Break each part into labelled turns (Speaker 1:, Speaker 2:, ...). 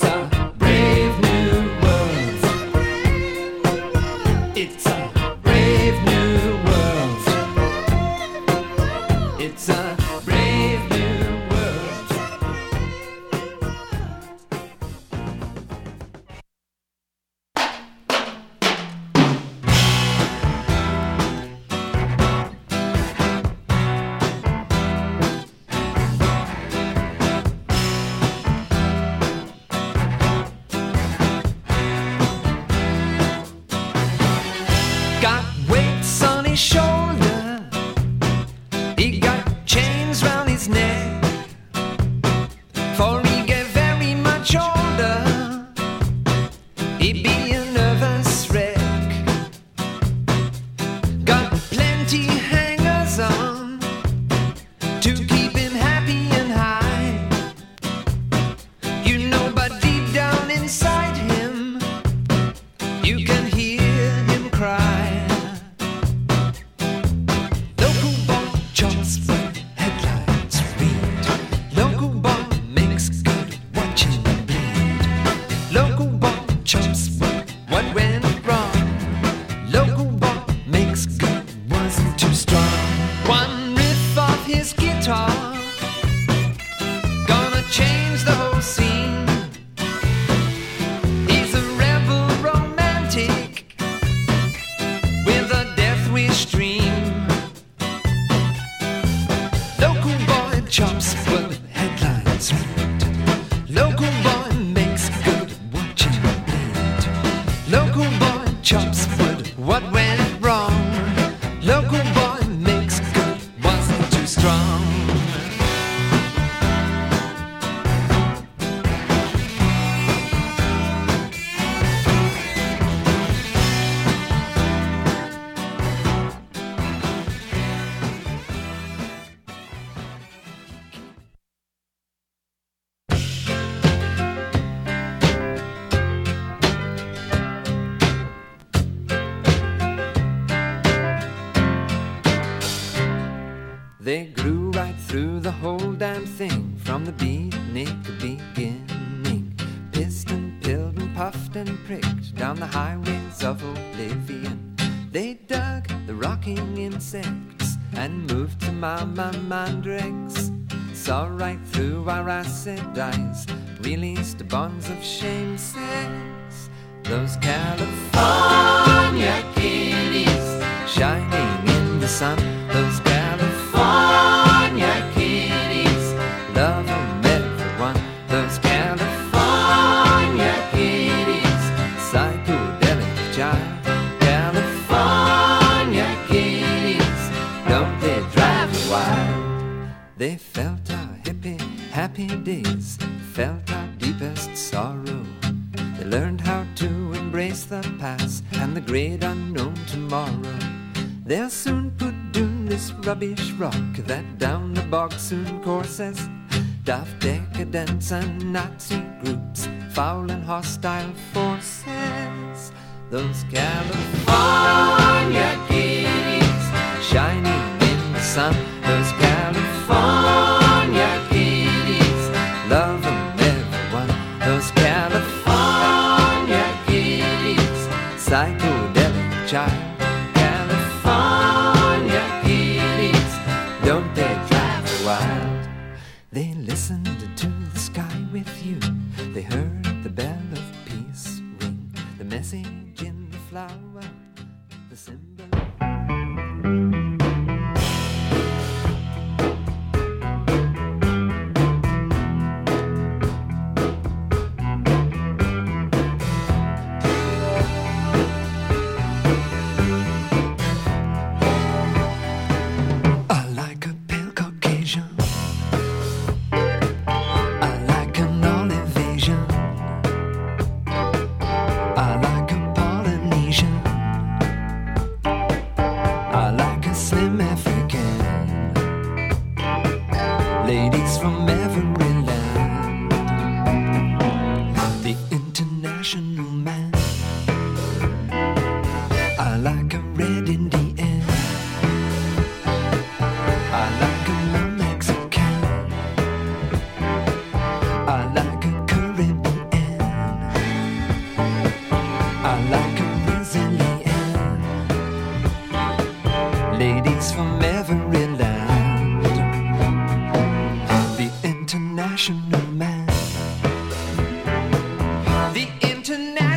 Speaker 1: They grew right through the whole damn thing, from the beatnik beginning. Pissed and pilled and puffed and pricked down the highways of oblivion. They dug the rocking insects and moved to Mama Mandrakes. Saw right through our acid eyes, released bonds of shame sex. Those California kitties shining in the sun. Those California kitties, love them everyone. Those California kitties, psychedelic child. California kitties, don't they drive you wild? They felt our hippie happy days, felt our deepest sorrow. They learned how to embrace the past and the great unknown tomorrow. They'll soon put down this rubbish rock that down the bog soon courses. Daft decadence and Nazi groups, foul and hostile forces. Those California kitties shining in the sun. Those California kitties, love them everyone. Those California kitties, psychedelic child. California kitties, don't they drive you wild? They listened to the sky with you. They heard the bell of peace ring, the message in the flower, the symbol.
Speaker 2: I like a Polynesian.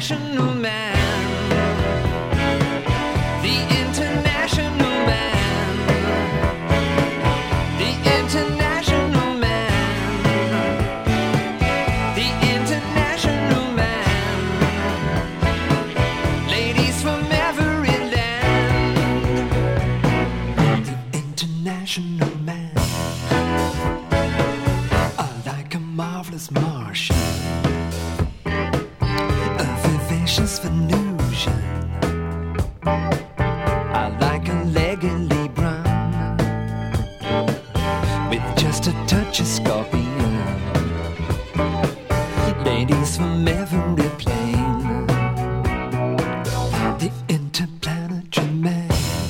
Speaker 1: international man. The international man. The international man. The international man. Ladies from every land. The international man. Like a marvelous Martian, a vivacious Venusian. I like a legally brown, with just a touch of scorpion. Ladies from every plane. The interplanetary man.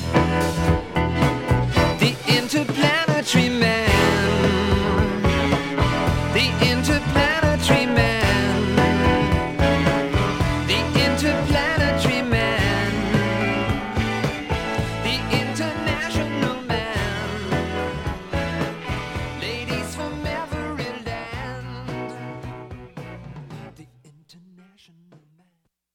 Speaker 1: The interplanetary man. The interplanetary man. The interplanetary man. The international man. Ladies from every land. The international man.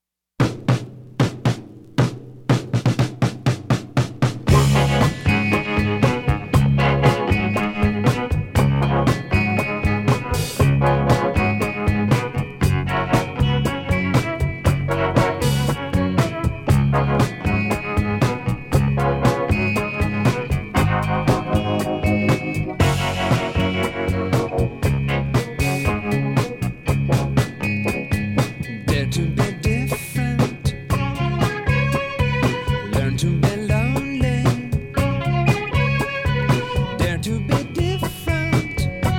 Speaker 1: Dare to be different. Learn to be lonely. Dare to be different.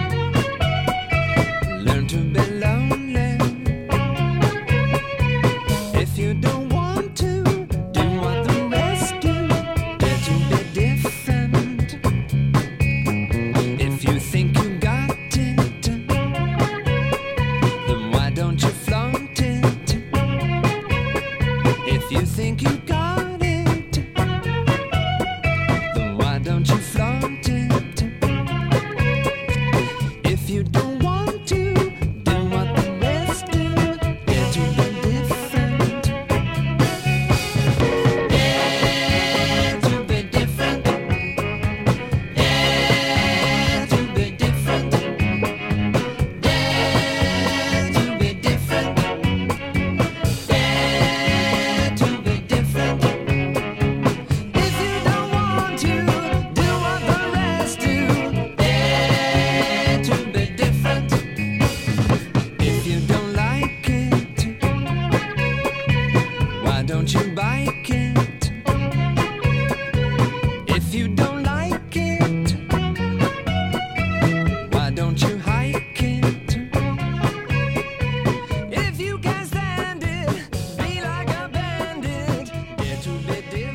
Speaker 1: Learn to be lonely. If you don't want to do what the rest do, dare to be different. If you think you got it, then why don't you flaunt it? If you think you got it, then why don't you flaunt it? If you don't want to do what the rest do, dare to be different. Dare to be different. Dare to be different. Dare to be different. Dare to be different. If you don't want to do what the rest do, dare to be different. If you don't like it, why don't you bike it? If you don't like it, why don't you hike it? If you can't stand it, be like a bandit. Dare to be different.